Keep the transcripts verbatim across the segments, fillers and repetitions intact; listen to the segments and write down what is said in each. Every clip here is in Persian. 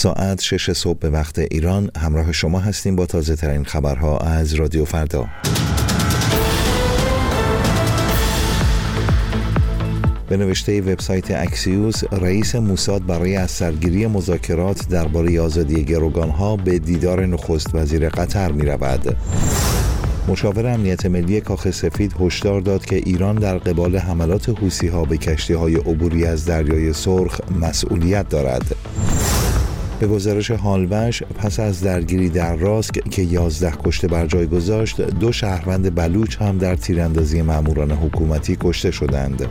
ساعت شش صبح به وقت ایران همراه شما هستیم با تازه ترین خبرها از رادیو فردا. به نوشته وبسایت اکسیوس، رئیس موساد برای از سرگیری مذاکرات درباره آزادی گروگانها به دیدار نخست وزیر قطر می رود. مشاور امنیت ملی کاخ سفید هشدار داد که ایران در قبال حملات حوثی‌ها به کشتی‌های عبوری از دریای سرخ مسئولیت دارد. به گزارش هالوش، پس از درگیری در راسک که یازده کشته بر جای گذاشت، دو شهروند بلوچ هم در تیراندازی ماموران حکومتی کشته شدند.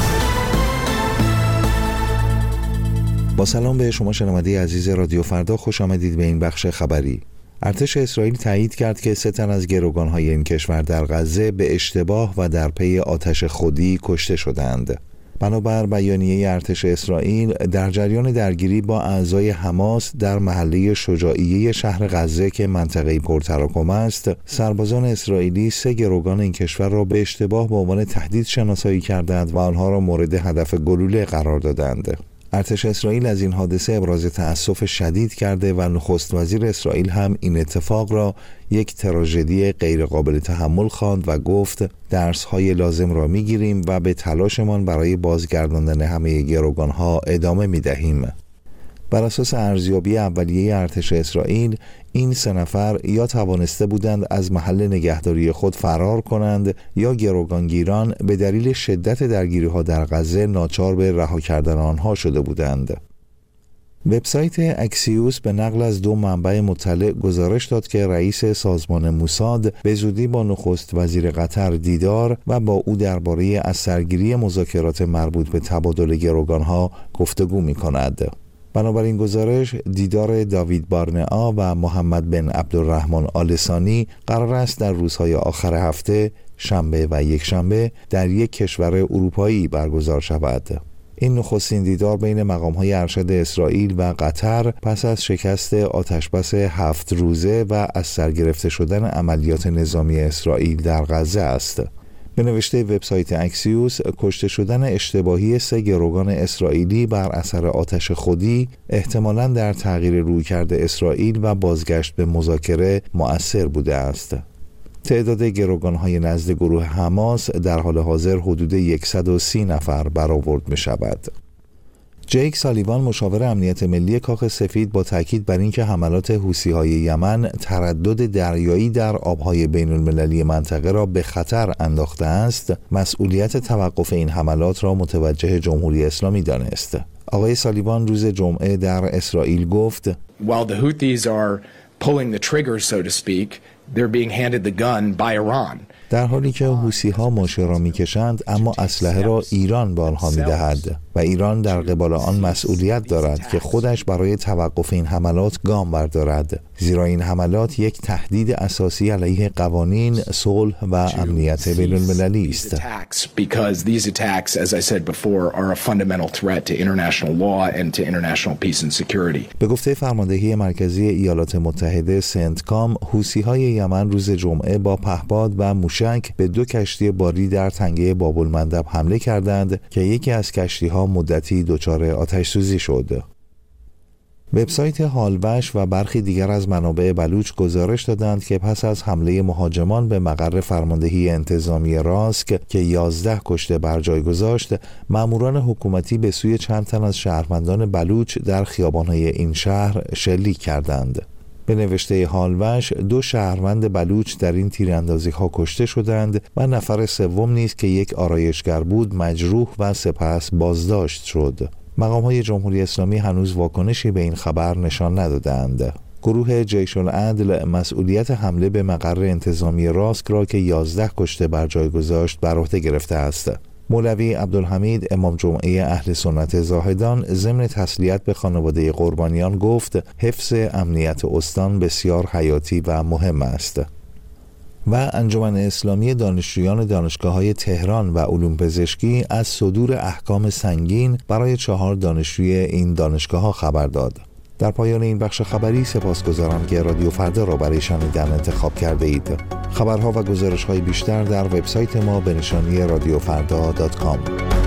با سلام به شما شنونده عزیز رادیو فردا، خوش آمدید به این بخش خبری. ارتش اسرائیل تایید کرد که سه تن از گروگان‌های این کشور در غزه به اشتباه و در پی آتش خودی کشته شدند. بنابر بیانیه ارتش اسرائیل، در جریان درگیری با اعضای حماس در محله شجاعیه شهر غزه که منطقه پرتراکم است، سربازان اسرائیلی سه گروگان این کشور را به اشتباه به عنوان تهدید شناسایی کردند و آنها را مورد هدف گلوله قرار دادند. ارتش اسرائیل از این حادثه ابراز تأسف شدید کرده و نخست وزیر اسرائیل هم این اتفاق را یک تراژدی غیرقابل تحمل خواند و گفت درس‌های لازم را می‌گیریم و به تلاشمان برای بازگرداندن همه گروگان‌ها ادامه می‌دهیم. بر اساس ارزیابی اولیه ارتش اسرائیل، این سه نفر یا توانسته بودند از محل نگهداری خود فرار کنند یا گروگانگیران به دلیل شدت درگیری‌ها در غزه ناچار به رها کردن آنها شده بودند. وبسایت اکسیوس به نقل از دو منبع مطلع گزارش داد که رئیس سازمان موساد به زودی با نخست وزیر قطر دیدار و با او درباره از سرگیری مذاکرات مربوط به تبادل گروگان‌ها گفتگو می‌کند. بنابراین گزارش، دیدار داوید بارنئا و محمد بن عبدالرحمن آل ثانی قرار است در روزهای آخر هفته، شنبه و یک شنبه، در یک کشور اروپایی برگزار شود. این نخستین دیدار بین مقام‌های ارشد اسرائیل و قطر پس از شکست آتشبس هفت روزه و از سر گرفته شدن عملیات نظامی اسرائیل در غزه است. به نوشته وبسایت اکسیوس، کشته شدن اشتباهی سه گروگان اسرائیلی بر اثر آتش خودی احتمالاً در تغییر رویکرد اسرائیل و بازگشت به مذاکره مؤثر بوده است. تعداد گروگان‌های نزد گروه حماس در حال حاضر حدود صد و سی نفر برآورد می شود. جیک سالیوان، مشاور امنیت ملی کاخ سفید، با تاکید بر اینکه حملات حوثی‌های یمن تردد دریایی در آب‌های بین‌المللی منطقه را به خطر انداخته است، مسئولیت توقف این حملات را متوجه جمهوری اسلامی دانست. آقای سالیوان روز جمعه در اسرائیل گفت: While the Houthis are pulling the trigger, so to speak, they're being handed the gun by Iran. در حالی که حوثی‌ها ماشه را می‌کشند، اما اسلحه را ایران به آنها می‌دهد و ایران در قبال آن مسئولیت دارد که خودش برای توقف این حملات گام بردارد، زیرا این حملات یک تهدید اساسی علیه قوانین، صلح و امنیت بین‌المللی است. به گفته فرماندهی مرکزی ایالات متحده سنتکام، حوثی‌های یمن روز جمعه با پهپاد و موشک به دو کشتی باری در تنگه باب‌المندب حمله کردند که یکی از کشتی‌ها مدتی دچار آتش سوزی شد. وبسایت هالوش و برخی دیگر از منابع بلوچ گزارش دادند که پس از حمله مهاجمان به مقر فرماندهی انتظامی راسک که یازده کشته بر جای گذاشت، ماموران حکومتی به سوی چند تن از شهروندان بلوچ در خیابان‌های این شهر شلیک کردند. به نوشته هالوش، دو شهروند بلوچ در این تیراندازی‌ها کشته شدند و نفر سوم نیز که یک آرایشگر بود مجروح و سپس بازداشت شد. مقام‌های جمهوری اسلامی هنوز واکنشی به این خبر نشان ندادند. گروه جیش العدل مسئولیت حمله به مقر انتظامی راسک را که یازده کشته بر جای گذاشت بر عهده گرفته است. مولوی عبدالحمید امام جمعه اهل سنت زاهدان ضمن تسلیت به خانواده قربانیان گفت حفظ امنیت استان بسیار حیاتی و مهم است. و انجمن اسلامی دانشجویان دانشگاه‌های تهران و علوم پزشکی از صدور احکام سنگین برای چهار دانشجوی این دانشگاه‌ها خبر داد. در پایان این بخش خبری سپاسگزارم که رادیو فردا را برای شنیدن انتخاب کرده اید. خبرها و گزارش‌های بیشتر در وبسایت ما به نشانی رادیو فردا دات کام.